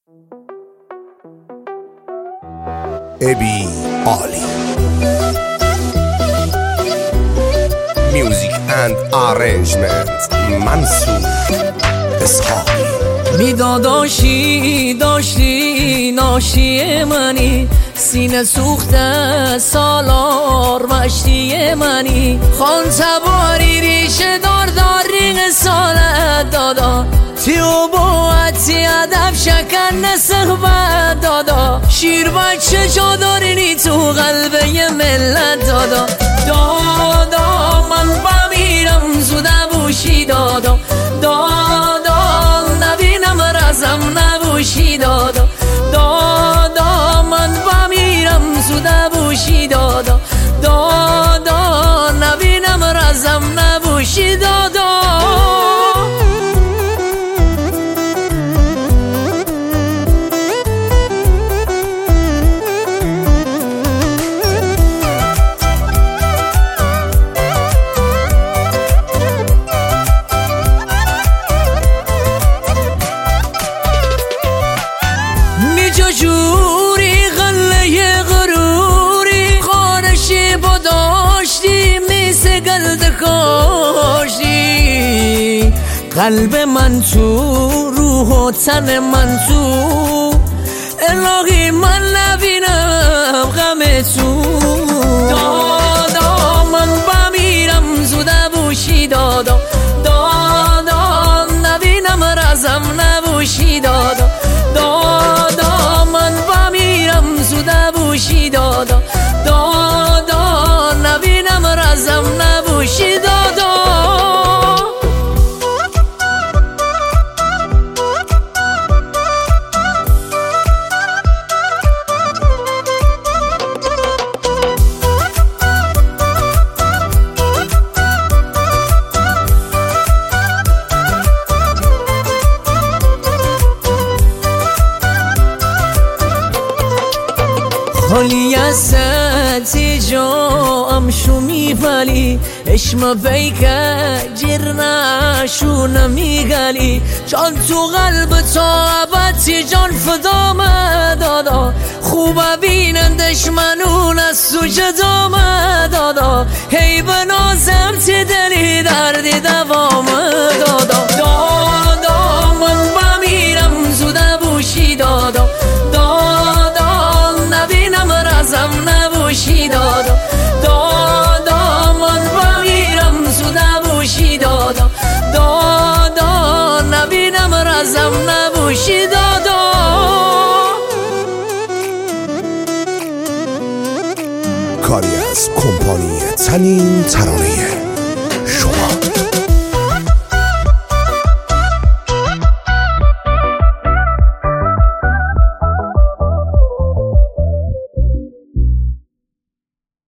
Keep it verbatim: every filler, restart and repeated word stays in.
ابی عالی میوزیک اند آرنجمنت منصور اسحاقی. میداداشی داشتی ناشی منی، سینه سوخته سالار مشتی منی، خان تباری ریشه دار دار رینگ سالت دادا، تیو باعتی ادب شکن نسخبت دادا، شیر بچه جا دارینی تو قلبه ی ملت دادا. دادا من بمیرم زوده بوشی دادا، دادا نبینم رزم نبوشی دادا، دادا من بمیرم زوده بوشی دادا، دادا نبینم رزم نبوشی دادا. جوری غله غروری خارشی با داشتی میسه گلد کاشتی، قلب من تو روح و تن من تو، الهی من نبینم غم تو. دادا من بمیرم زوده بوشی دادا، دادا نبینم رزم نبوشی دادا، دادا من بمیرم زوده بوشی دادا، دادا نبینم رزم نبوشی دادا. حالی از ستی جا امشو میپلی، اشم بیکه جیر نشو نمیگلی، جان تو قلب تا ابدی جان فدام دادا، خوب بینن دشمنون از تو جدام دادا، هی بنازم تی دلی دردی دوام دادا. دادا من بمیرم زوده بوشی دادا، رزم نبوشی دادا، دادا من بمیرم زوده بوشی دادا، دادا نبینم رزم نبوشی دادا. کاری از کمپانی تنین ترانه شما.